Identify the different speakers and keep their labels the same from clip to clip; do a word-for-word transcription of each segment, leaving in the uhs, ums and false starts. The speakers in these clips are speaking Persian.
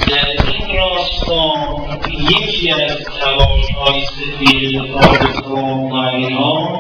Speaker 1: در این راستا یکی از تلاش‌های سفیر صادق علیها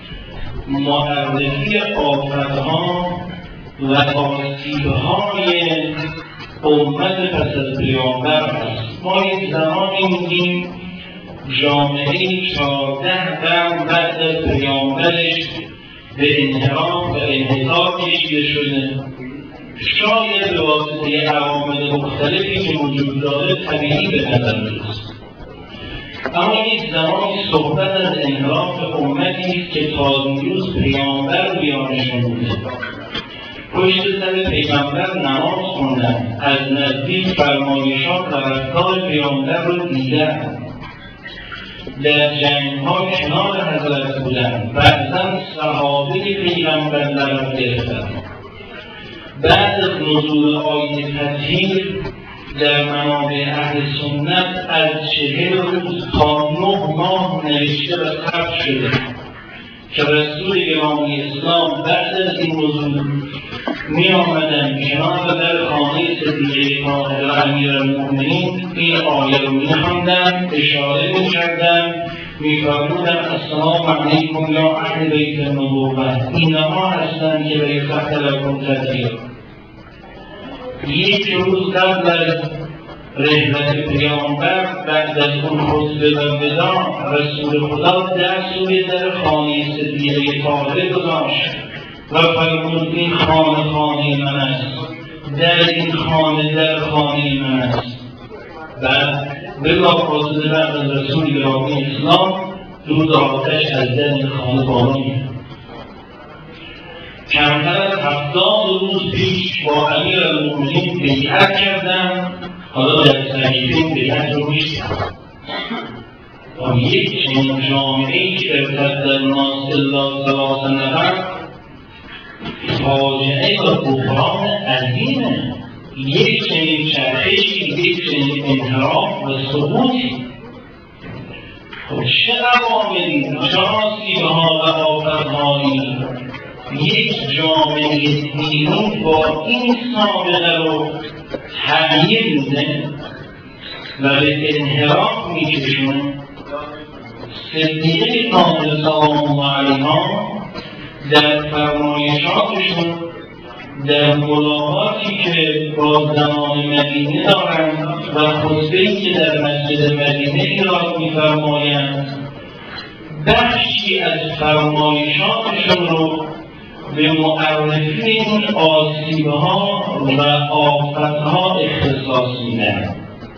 Speaker 1: معرفی آفت‌ها و آسیب‌های امت پس از پیامبر است. ما یک زمانی میگیم جامعه چهارده قرن بعد از پیامبرش به انحراف و انحطاط کشیده شده، شاید به واسطه عوامل مختلفی که وجود داره طبیعی به نظر میرسد. اما یک زمانی صحبت از انحراف امتی است که تا امروز پیامبر میانشون بوده، پشت سر پیغمبر نماز خوندن، از نزدیک فرمایشات و رفتار پیامبر رو دیدن، در جنگ‌ها کنار حضرت بودن، بعضاً صحابه پیغمبر قرار گرفتن. بعد از نزول آیه تطهیر در منابع اهل سنت از چهل روز تا نه ماه نوشته و ثبت شده که رسول گرامی اسلام بعد از این نزول می آمدن کنار در خانه صدیقه طاهره امیرالمؤمنین این آیه رو می خواندن، اشاره می کردن، می فرمودن السلام علیکم یا اهل بیت النبوة، اینها هستند که به فتح لکم تطهیر. یک روز قبل از رحلت پیامبر بعد از اون خطبه و وداع رسول خدا دست روی در خانه صدیقه طاهره گذاشت و فرمود این خانه خانه من است، در این خانه در خانه من است. بعد بلافاصله بعد از رسول گرامی اسلام دود آتش از در این خانه بالا میاد. کمتر از هفتاد روز پیش با امیرالمؤمنین بیعت کردن، حالا در صحیفه بیعت رو میشتن با یک چنین جامعه‌ای که ارتد الناس الا ثلاث نفر فاجعه و بحران عظیمه. یک چنین چرخشی، یک چنین انحراف و سقوطی، خب چه عواملی، چه آسیب‌ها و آفت‌هایی یک جامعه دینی با این سابقه رو تغییر میده و به انحراف میکشونه. صدیقه طاهره سلام الله علیها در فرمایشاتشون، در ملاقاتی که با زمان مدینه دارند و خطبه‌ای که در مسجد مدینه ایراد می‌فرمایند، بخشی از فرمایشاتشون رو به معرفی این آسیب‌ها و آفت‌ها اختصاص میدن.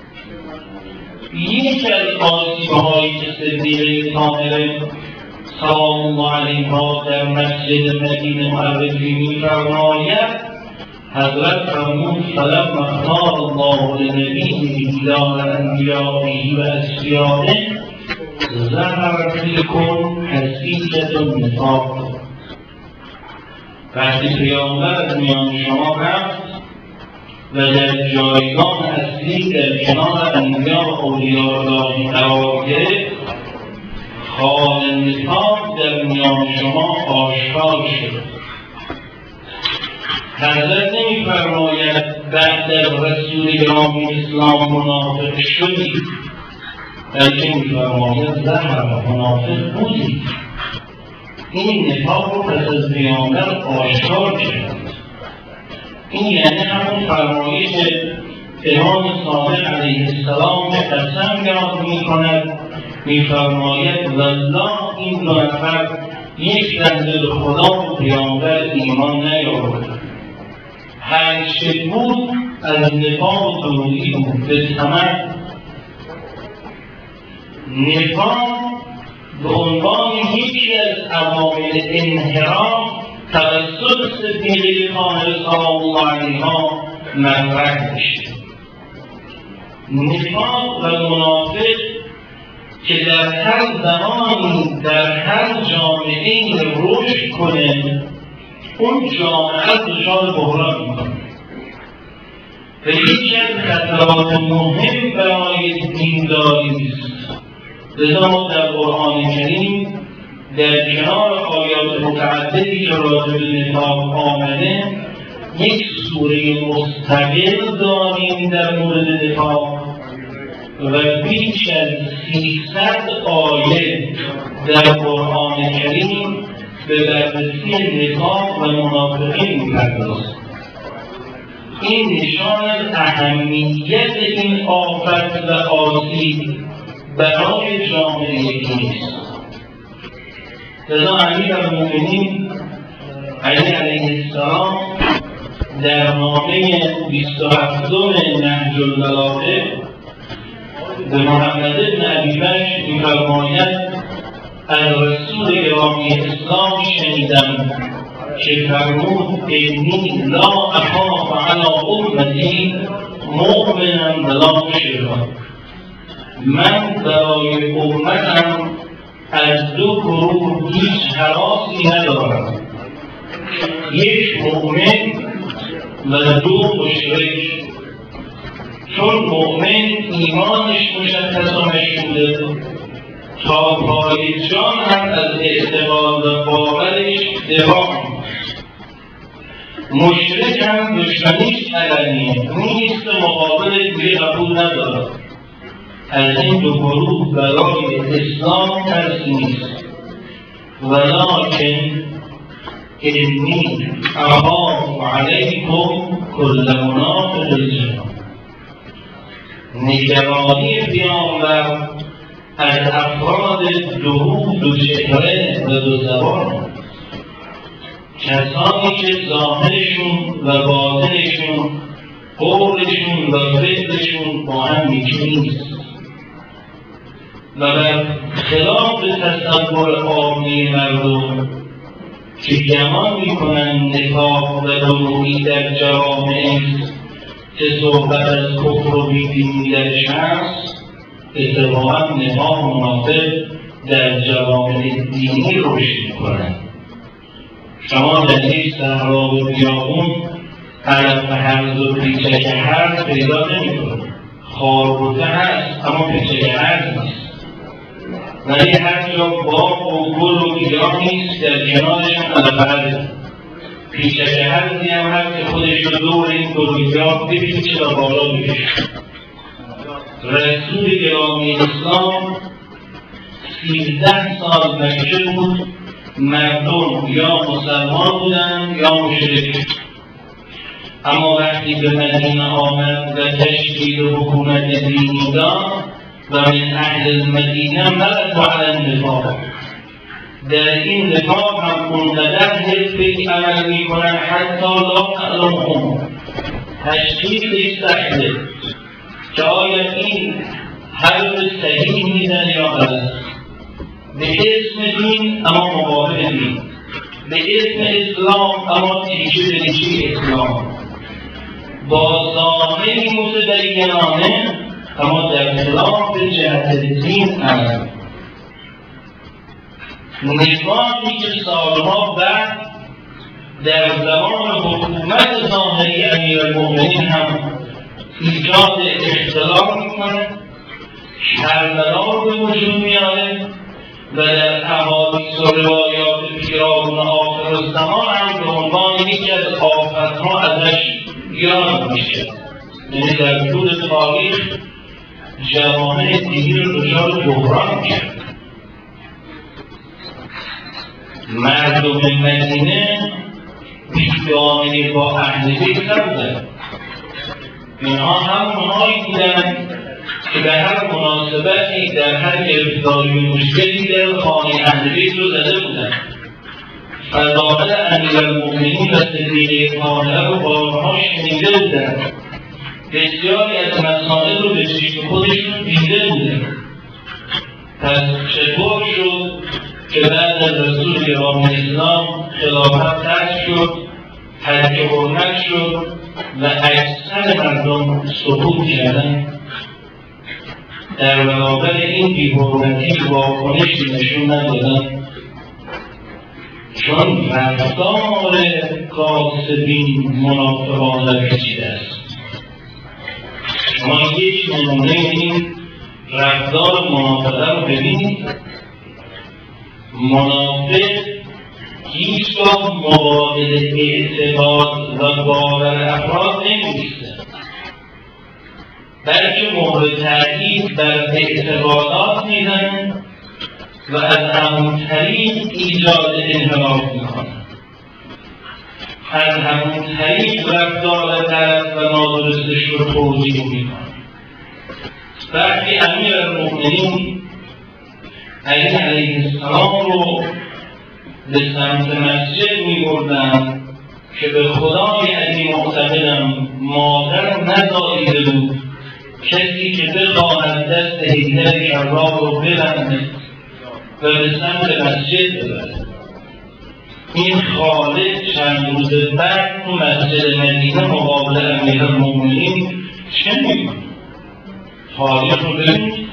Speaker 1: یکی از آسیب‌هایی که صدیقه طاهره سلام الله علیها در مسجد مدینه معرفی می‌فرماید، حضرت فرمود فلما اختار الله لنبیه دیدار انبیائه و اصفیائه ظهر فیکم حسیسة النفاق. وقتی پیامبر از میان شما رفت و در جایگاه اصلی در کنار انبیا و اولیاء الله قرار گرفت، خال نفاق در میان شما آشکار شد. حضرت نمی‌فرماید بعد از رسول گرامی اسلام منافق شدید، بلکه می‌فرماید ظهر منافق بودید. این نفاق رو پس از پیامبر آشکار کرد. این یعنی همون فرمایش امام صادق علیه السلام به قسم یاد می‌کند، می‌فرماید والله این دو نفر یک بنده به خدا و پیامبر ایمان نیاورد. هر چه بود از نفاق دروغی بود به ثمر. نفاق به عنوان یکی از عوامل انحراف توسط صدیقه طاهره سلام الله علیها مطرح میشه. نفاق و منافق که در هر زمانی در هر جامعه‌ای رشد کنه، اون جامعه دچار بحران میکنه و یکی از خطرات مهم برای دینداری است. لذا ما در قرآن کریم در کنار آیات متعددی که راجع به نفاق آمده، یک سوره مستقل داریم در مورد نفاق و بیش از سیصد آیه در قرآن کریم به بررسی نفاق و منافقین می‌پردازد. این نشان از اهمیت این آفت و آسیب برای جامعه نیست. لذا امیرالمؤمنین علی علیه السلام در نامه بیست و هفتم نهج البلاغه به محمد بن ابی بکر می‌فرماید از رسول گرامی اسلام شنیدم که فرمود انی لا اخاف علی امتی مؤمنا ولا مشرکا. من برای امتم از دو گروه هیچ هراسی ندارم، یک مؤمن و دو مشرک. چون مؤمن ایمانش مشخص و مشهوده، تا پای جان هم از اعتقاد و باورش دفاع. مشرک هم دشمنیش علنیه، نیست مقابل دیگه قبول نداره. از این دو گروه برای اسلام ترسی نیست. ولکن انی اخاف علیکم کل منافق الجنان. نگرانی پیامبر از افراد دو دو چهره و دو زبان، کسانی که ظاهرشون و باطنشون، قولشون و فعلشون با هم یکی نیست و بر خلاف تصور عامی مردم که گمان میکنند نفاق و دروغی در جوامع که صحبت از کفر و بیدینی درش هست، اتفاقا نفاق و منافق در جوامع دینی رشد میکنند. شما در یک صحرا و بیابون علف هرز و پیچک هرز پیدا نمی‌کنید. خاربوته هست اما پیچک هرز نیست. ولی هر جا باغ و گل و گیاه نیست در کنارش هم علف هرز. پیچک هرزی هم هست که خودش رو دور این گل و گیاه بپیچه و بالا بکشه. رسول گرامی اسلام سیزده سال مکه بود، مردم یا مسلمان بودند یا مشرک. اما وقتی به مدینه آمد و تشکیل حکومت دینی داد و من اهل المدینه ملک علی النفاق، در این نفاق هم اونقدر حرفه‌ای عمل میکنن حتی لا تعلمهم، تشخیصش سخته که آیا این حرف صحیح میزن یا غلط. به اسم دین اما مقابل دین، به اسم اسلام اما تیشه به تیشه اسلام، با ظاهری متدینانه اما در خلاف جهت دین عمل. نفاقی که سالها بعد در زمان حکومت ظاهری امیرالمؤمنین هم ایجاد اختلاف میکنه، کربلا رو به وجود میاره و در احادیث و روایات پیرامون آخر الزمان هم به عنوان یکی از آفت‌ها ازش یاد میشه. یعنی در طول تاریخ جوامع دینی رو دچار بحران میشه. مردم مدینه بیگانه با اهل بیت نبودن. اینها همونهایی بودند که به هر مناسبتی در هر گرفتاری و مشکلی در خانه اهل بیت رو زده بودند. فضائل امیرالمؤمنین و صدیقه طاهره رو بارها شنیده بودند. بسیاری از مسائل رو به چشم خودشون دیده بودند. پس چطور شد که بعد از رسول گرامی اسلام خلافت ترک شد، حج حرمت شد و اکثر مردم سقوط کردند؟ در برابر این بی‌حرمتی واکنشی نشون ندادند، چون رفتار کاسبین منافقانه و پیچیده است. شما یک نمونه این رفتار منافقه رو ببینید. منافق هیچگاه مقابل اعتقاد و باور افراد نمی‌ایسته، بلکه مهر تأکید بر اعتقادات میزنه و از همون طریق ایجاد انحراف میکنه، از همون طریق رفتار غلط و نادرستش رو توجیه میکنه. وقتی امیرالمؤمنین علی علیه السلام رو به سمت مسجد میبردن که به خدای علی معتقدم مادر نزاییده بود کسی که بخواهد دست حیدر کرار رو ببنده و به سمت مسجد ببرد. این خالد چند روز بعد تو مسجد مدینه مقابل امیرالمؤمنین چه میکنه؟ تاریخ رو ببینید.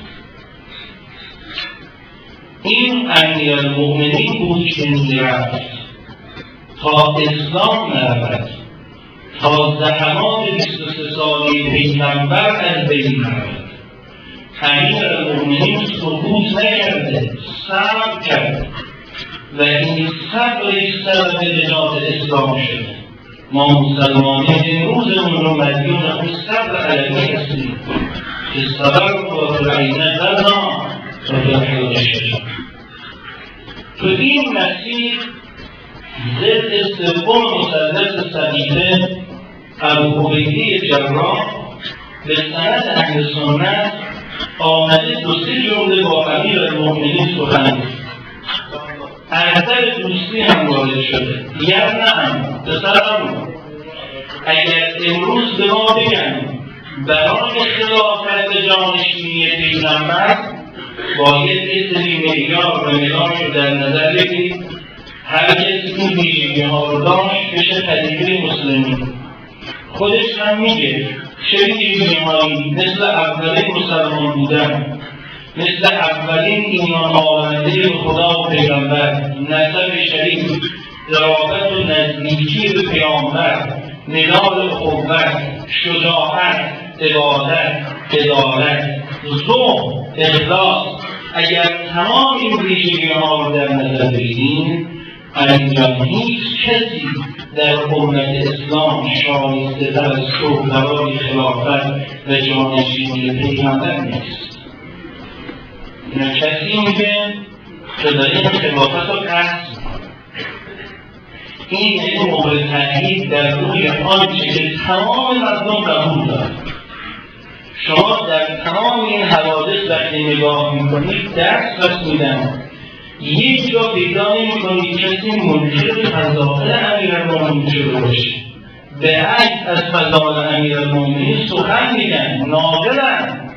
Speaker 1: این امیرالمؤمنین بود که میرفت تا اسلام نرود، تا زحمات بیست و سه سالی پیغمبر از بین نرود. امیرالمؤمنین سکوت نکرده، صبر کرد و این صبرش سبب نجات اسلام شده. ما مسلمانان امروزمون رو مدیون اون صبر علیه هستیم که صبر و فرعینه غذا و فرعینه شده. تو این مسیر ضد سوم مثلث صحیفه ابو عبیده جراح به سند اهل سنت آمده دو سه جمله با امیرالمؤمنین سخن گفت. اثر دوستی هم وارد شده. یعنی پسرم اگر امروز به ما بگن برای خلافت جانشینی پیغمبر باید یه سری معیار و معیارش رو در نظر بگیرید، هر کسی این ویژگی ها رو داشت بشه خلیفه مسلمین. خودش هم میگه چه ویژگی هایی مثل اولین مسلمان بودن، مثل اولین ایمان آورنده به خدا و پیغمبر، نسب شریف، ظرافت و نزدیکی به پیامبر، منال اخوت، شجاعت، عبادت، عدالت، ذوق، اخلاص. اگر تمام این ویژگی ها رو در نظر بگیریم، انجام هیچ کسی در امت اسلام شایسته تر از تو برای خلافت و جانشینی پیغمبر نیست. نه کسی میگه که در این خلافت رو قصد این یک مهر تأکید در روی آنچه که تمام مردم قبول دارند. شما در تمام این حوادث وقتی نگاه میکنید درس پس میدن، یک جا پیدا نمیکنید کسی منکر فضائل امیرالمؤمنین شده باشه. به عکس از فضائل امیرالمؤمنین سخن میگن، ناقلن،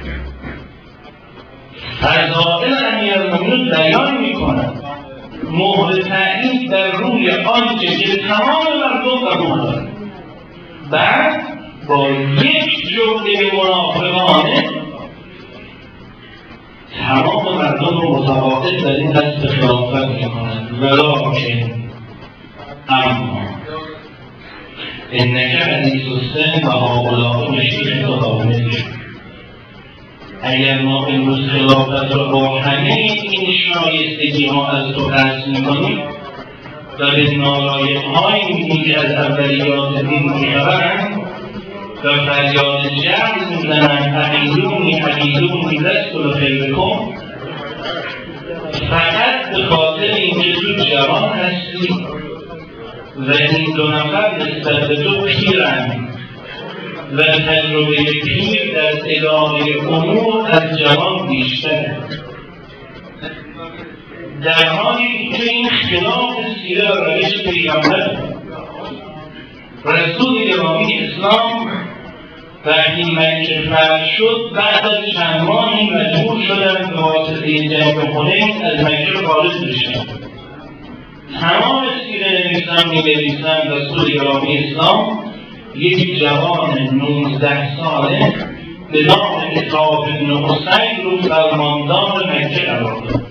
Speaker 1: فضائل امیرالمؤمنین بیان میکنن، مهر تأیید در روی آنچه که تمام مردم قبول دارن. بعد با یک جمله منافقانه تمام مردم رو متقاعد در این دست خلافت میکنند. ولکن اما انک حدیث السن و هؤلاء مشیخ تداومش. اگر ما امروز خلافت را با همه این شایستگی ها از تو قصد میکنیم و به نالایق هایی میگیم که از اولیات دین میخبرند و فریاد جمع میزنند حقیدونی حقیدونی لست بخیرکم، فقط به خاطر اینکه تو جوان هستی و این دو نفر نسبت به تو پیرند و تجربه پیر در اداره امور از جوان بیشتره. در حالی که این خلاف سیره و روش پیغمبر رسول گرامی اسلام وقتی مکه فتح شد بعد از چند ماهی مجبور شدند به واسطه جنگ حنین از مکه خارج بشن. تمام سیره نویسان می‌نویسند رسول گرامی اسلام یک جوان نوزده ساله به نام عتاب بن حسین رو فرماندار مکه قرار داد.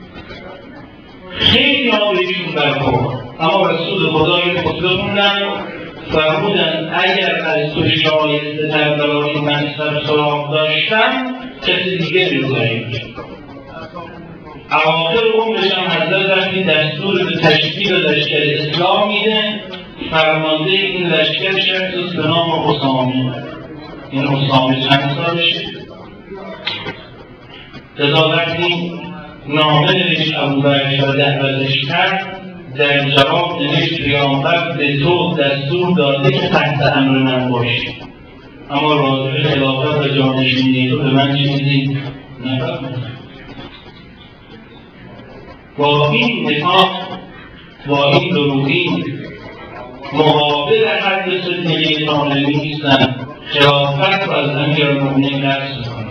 Speaker 1: خیلی ها بهشون برخورد، اما رسول خدا این خطبه خوندن فرمودن اگر از تو شایسته تر برای منصب سراغ داشتم کسی دیگه بگذارید. اواخر عمرش هم حضرت وقتی دستور به تشکیل لشکر اسلام میده، فرمانده این لشکر شخص به نام اسامه. این اسامه چند سالشه؟ لذا وقتی نامه نوشت ابوبکر و دعوتش کرد، در جواب نوشت پیامبر به تو دستور داده که تحت امر من باشی، اما راجع به خلافت و جانشینی تو به من چیزی نفرمود. با این نفاق، با این دروغین مقابل حد صدقه کاملی نیستن، خلافت رو از امیرالمؤمنین نقص میکنن.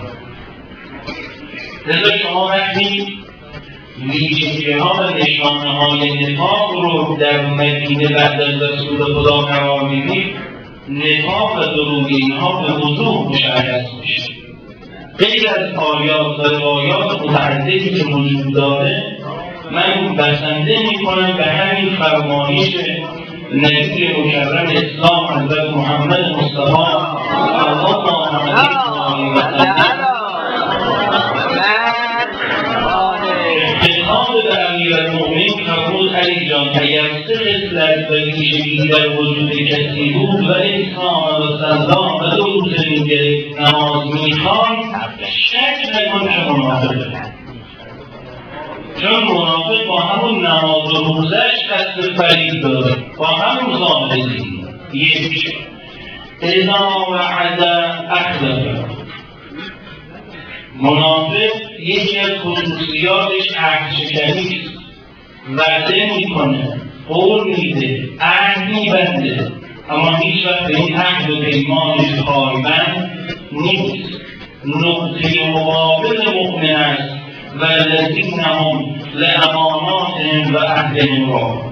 Speaker 1: لذا شما وقتی ویژگی‌ها و نشانه‌های نفاق رو در مدینه بعد از رسول خدا قرار میدید، نفاق و دروغ اینها به وضوح مشخص میشه. غیر از آیات و روایات متعددی که وجود داره، من بسنده میکنم به همین فرمایش نبی مکرم اسلام حضرت محمد مصطفی صلی الله علیه و سلم خطاب به امیرالمؤمنین فرمود علی جان اگر سه خصلت و ویژگی در وجود کسی بود و اسلام و سلام و دو روز میگه نماز میخوان، شک نکن که منافقه، چون منافق با همون نماز و روزش قصد فرید داره، با همون ظاهری. یک، اذا وعد اخلف. منافق یکی از خصوصیاتش عهد شکنی است. وعده میکنه، قول میده، عهد میبنده، اما هیچ وقت به این عهد و پیمانش پایبند نیست. نقطه مقابل مؤمن است والذین هم لاماناتهم و عهدهم راعون.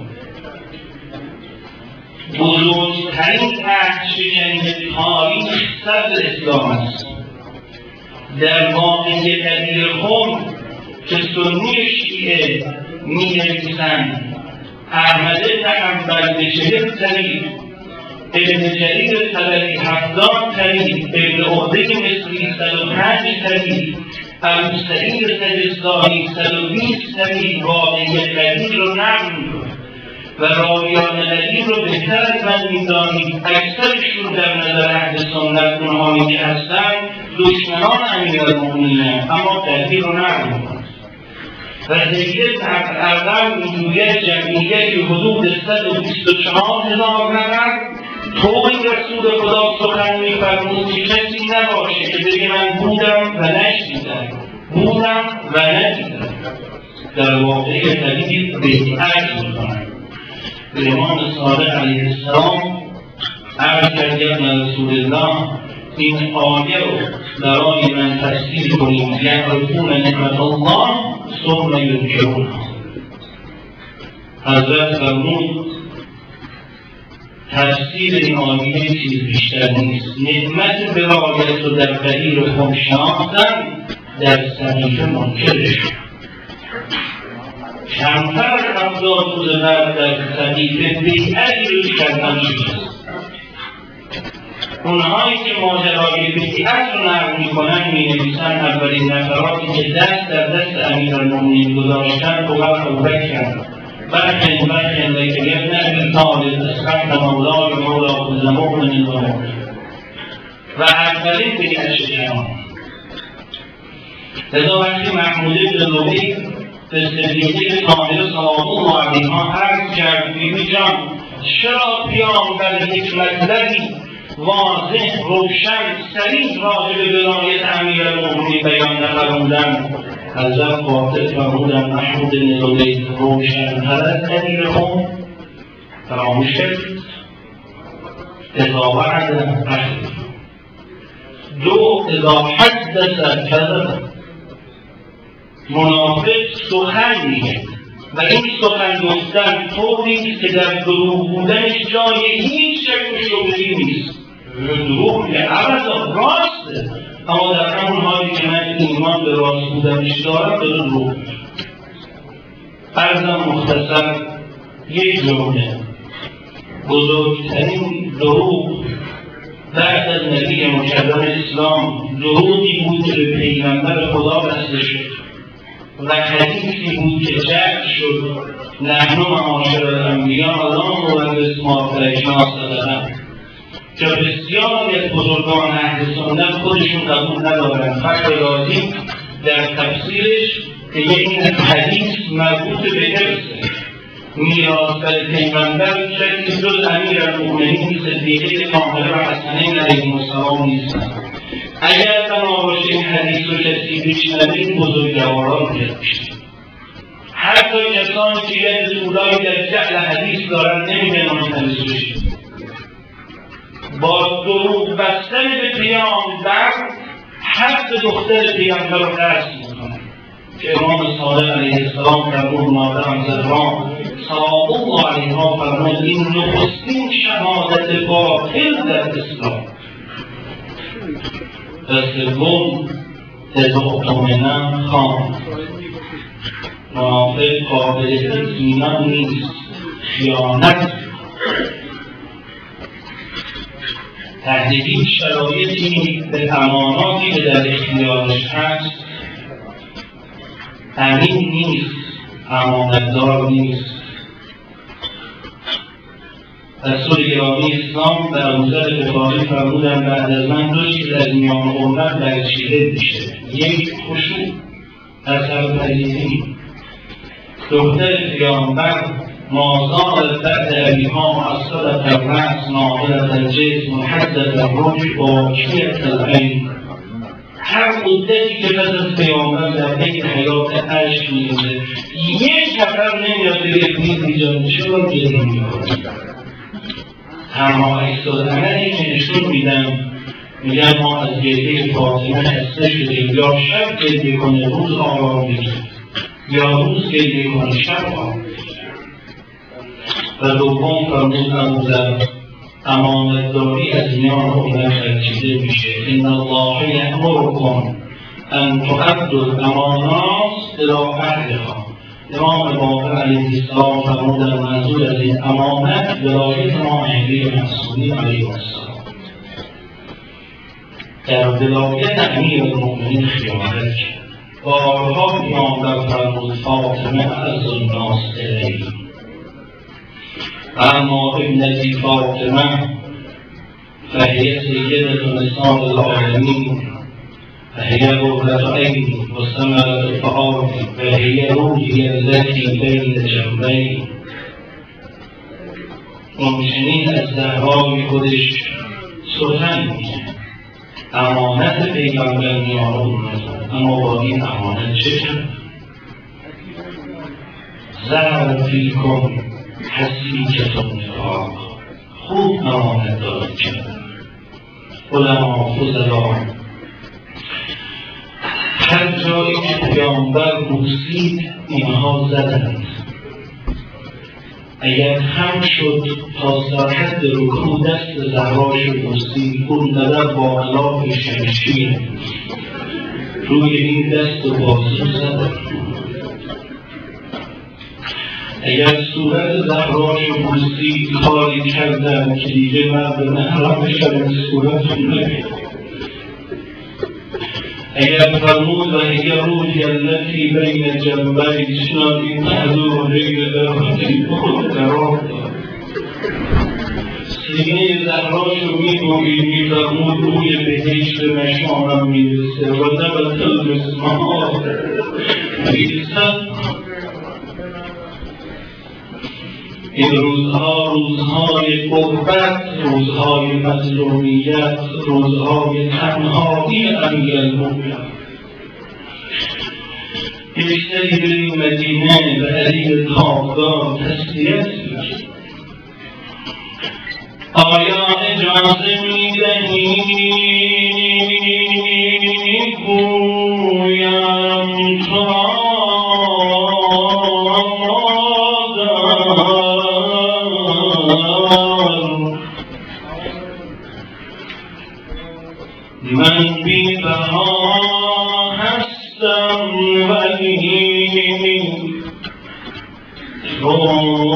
Speaker 1: بزرگترین عهد شکنی تاریخ صدر اسلام است. در واقعه قدیر خود که سنی شیعه می نویسند احمد بن حنبل به چهل طریق، ابن جریر طبری هفتاد طریق، ابن عقده مصری صد و پنج طریق، ابو سعید سجستانی صد و بیست طریق واقعه قدیر رو نقل می‌کنه و راویان قدیر رو بهتر از من می‌دانید. اکثرشون در نظر اهل سنت اونهایی که هستند دشمنان امیرالمؤمنین‌اند، اما قدیر رو نقل می‌کنند و حیث اقل وجودیت جمعیتی حدود صد و بیست و چهار هزار نفر طوری رسول خدا سخن می‌فرمود که کسی نباشه که بگه من بودم و نشنیدم، بودم و ندیدم. در واقع قدیر بهتر می‌کنند. به امام صادق علیه السلام عرض کردیم رسول الله این آیه رو برای من تفسیر کنیم، یعرفون نعمت الله ثم ینکرونها. حضرت فرمود تفسیر این آیه چیز بیشتر نیست. نعمت ولایت و در قدیر خود شناختن، در صحیفه منکرش. کمتر از هفتاد روز بعد در صحیفه بیعتی روی کردن شده. اونهایی که ماجرای بیعت رو نقل میکنن مینویسن اولین نفراتی که دست در دست امیرالمؤمنین گذاشتن ابوبکر برکن برکن لیکن ابن ابی طالب اسقط مولای مولا کل مؤمن و مؤمن و اولین بیعت شدن. لذا وقتی محمود بن لبیب به صدیقه کامل صلوات الله علیها عرض کرد بیبی جان چرا پیامبر یک مطلبی واضح روشن صریح راجع به ولایت امیرالمؤمنین بیان نفرمودند؟ حضرت قاطع فرمودند محمود بن لبیب روشن‌تر از قدیر خود فراموش کرد. اذا وعد اخلف. دو، اذا حدث کذب. منافق سخن میگه و این سخن گفتن طوری که در دروغ بودنش جای هیچ شک و شبهه‌ای نیست. دروغ میگه ابدا راسته، اما در همون حالی که من ایمان به راست بودنش دارم به دروغ میگه. عرضم مختصر یک جمله، بزرگترین دروغ بعد از نبی مکرم اسلام دروغی بود که به پیغمبر خدا بسته شد و حدیثی بود که جعل شد نحن معاشر الانبیا لا نورث ما ترکنا صدقه، که بسیاری از بزرگان اهل سنت خودشون قبول ندارن. فقط راضی در تفسیرش که این حدیث مربوط به حفظه میراث پیغمبر کسی جز امیرالمؤمنین صدیقه کامله و حسنین علیهم السلام نیستند. اگر بنا باشه این حدیث رو کسی بشنوه این بزرگواران پیدا میشه. حتی کسانی که یه زودایی در جعل حدیث دارن نمیگن آن حدیث بشه. با دروغ بستن به پیامبر حق دختر پیامبر رو قصد میکنن که امام صادق علیه السلام در اون مادرم زهرا صلی الله علیها فرمود این نخستین شهادت باطل در اسلام. و سوم اطمینان خان، منافق قابل اطمینان نیست، خیانت تحت هیچ شرایطی به اماناتی که در اختیارش هست امین نیست، امانتدار نیست. رسول گرامی اسلام در ابوذر غفاری فرمودند بعد از من دو چیز از میان امت برچیده میشه، یک خشوع اثر پذیری. دختر پیامبر مازال بعد ابیها معصرة الرأس ناظرة الجسم محدد الرجل باکیة العین. هر مدتی که پس از پیامبر در حین حیات عشق می‌ریزه یک نفر نمیاد بگه نیز ایجاد چرا گریه می‌کنه. اما عکس‌العملی که نشون میدن میگن ما از گریه فاطمه خسته شدیم، یا شب گریه کنه روز آرام بگیره، یا روز گریه کنه شب آرام بگیره. و دوم فرمود ابوذر امانتداری از میان امت برچیده میشه. ان الله یأمرکم ان تؤدوا الامانات الی اهلها. امام باقر علیه السلام فرمودند منظور از این امانت ولایت امام مهدی معصومی علیه السلام. در ولایت امیرالمؤمنین خیانت کرد. بارها پیامبر فرمود فاطمه از الناس الی، اما ابنتی فاطمه فهی سیدة نساء العالمین فهی قرة عینی و ثمرة فؤادی فهی روحی التي بین جنبی. همچنین از زهرای خودش سخن میگه، امانت پیغمبر میان امت، اما با این امانت چه کرد؟ زهر فیکم حسیکتون نفاق، خوب امانت داری کرد. علما فضلا هر جایی که پیامبر بوسید اینها زدند. اگر هم شد تا سرحد رکوع دست زهراش بوسید، اون قدر با علاق شمشیر روی این دست و بازو زدند. اگر صورت زهراش و بوسید کاری کردن که دیگه مرد محرم شدن صورت نبید. اگر فرمود و اگر روحی التي بین جنبی شنادی محضور غیر درخطی بخود قرار داد. سینه زهراش رو میبوید میفرمود روی بهشت مشامم میرسه و نبت المسمار میرسد. این روزها روزهای غربت، روزهای مظلومیت، روزهای تنهایی امیرالمؤمنین. بیشتری بریم مدینه و علی تابدار تسلیت می‌کنیم. آیا اجازه می‌دهی گویم تا من بی بها هستم ولی تو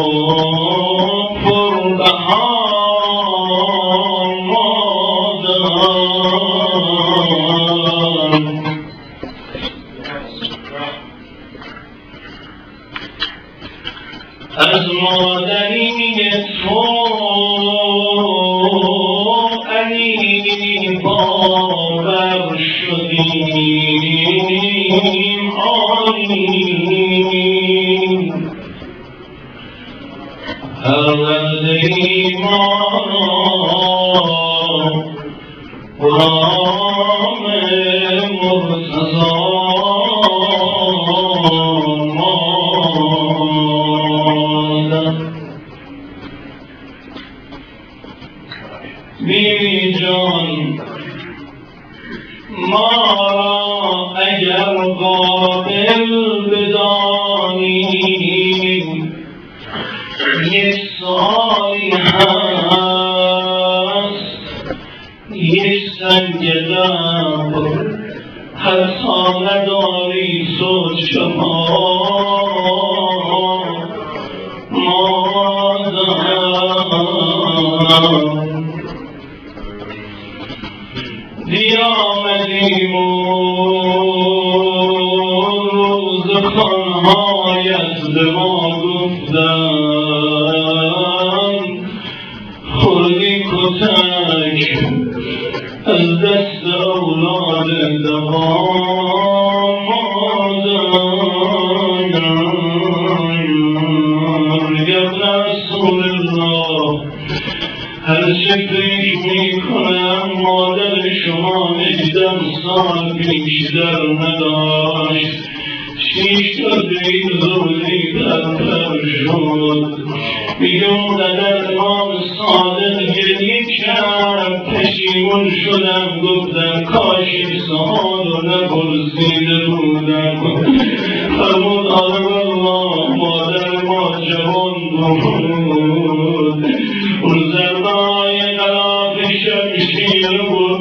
Speaker 1: پر بها مادم. از مادری تو علی باور شدیم آمین هر وقت ایمان غلام مرتضی بی جان ما را اگر قابل بدانی یک سالی هست یک سنگ دم هر تا نداری تو شما مادم بیامدیم و روز خانهایت به ما گفتن خوردی کتک از دست اولاد دمادم یا رسول الله هر چه پیش می کنم مادر شما هجده سال پیش در نداشت شیش تا دیر زودی در پر شد میگم در امام صادق گریه کرد پشیمون شدم گفتم کاش این سوال رو نپرسیده بودم فرمود آره والله مادر ما جوان بود اون ضربای غلاف شمشیر بود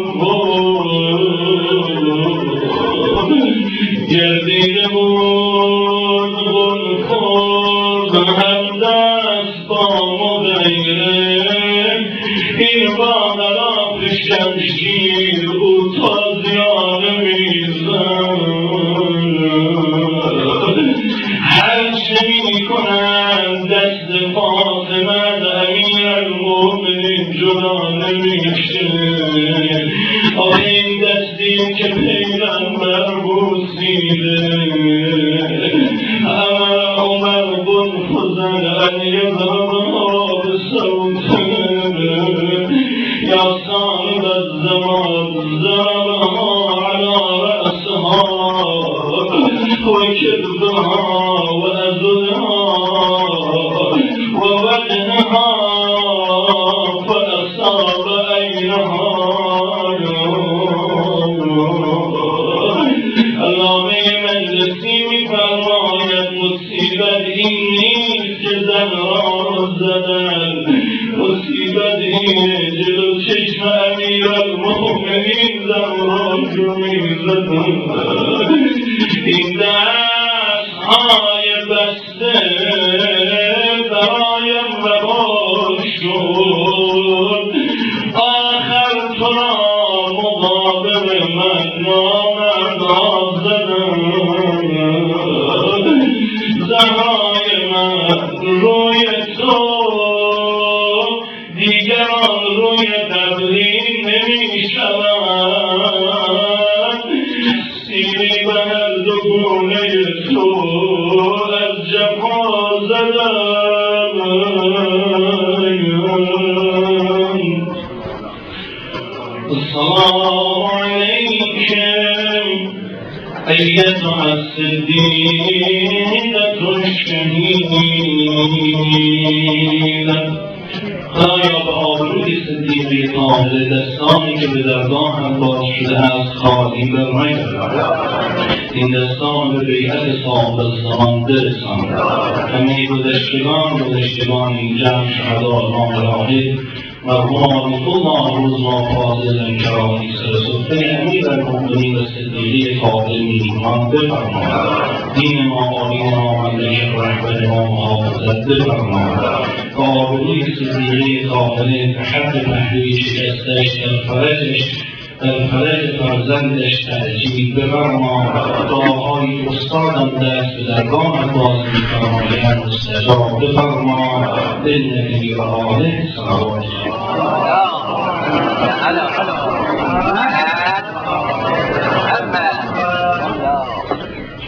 Speaker 1: گردیده بود گل خورد هم دست با مغیره این با غلاف شمشیر او تازیانه میزن هر چه میکنن دست فاطمه امیر المؤمنین جدا نمیشه آخه این دستی که پیغمبر بوسیده امر عمر بن فضل ان یضربها بصوته یا صاحب الزمان ضربها على رأسها وكبها وأذنها ووجهها فأصاب عينها علامه مجلسی می‌فرماید مصیبت این نیست که زن را زدن مصیبت اینه جلو چشم امیرالمؤمنین زن را می‌زدن این دست‌های بسته برایم روا شد آخر تو را مقابل من نامردان زدن زنهای من روی تو دیگران روی قبلی نمی شود سیری به هر دو گونه تو از جفا زدن السلام علیکم ایتها الصدیقة الشهیدة خدایا به آبروی صدیقه کامل دستانی که به درگاه هم باز شده است خواهیم برمید این دستان به بیعت صاحب الزمان برسان همه گذشتگان گذشتگان این جمع شهدا امام راهد مرحوم الله روز ما فاضل کرانی سرسفه امیر المؤمنین و صدیقی کامل میهمان بفرماید دین ما آیین ما مملکت رهبر ما محافظت بفرماید آبروی صدیقی کامل به حق پهلوی شکستش در فرجش در فلک فرزندش تأجیل بفرما. دعاهای استادم دست به درگاهت باز می‌فرمایند استجاب بفرما. بالنبی و آله صلوات الله.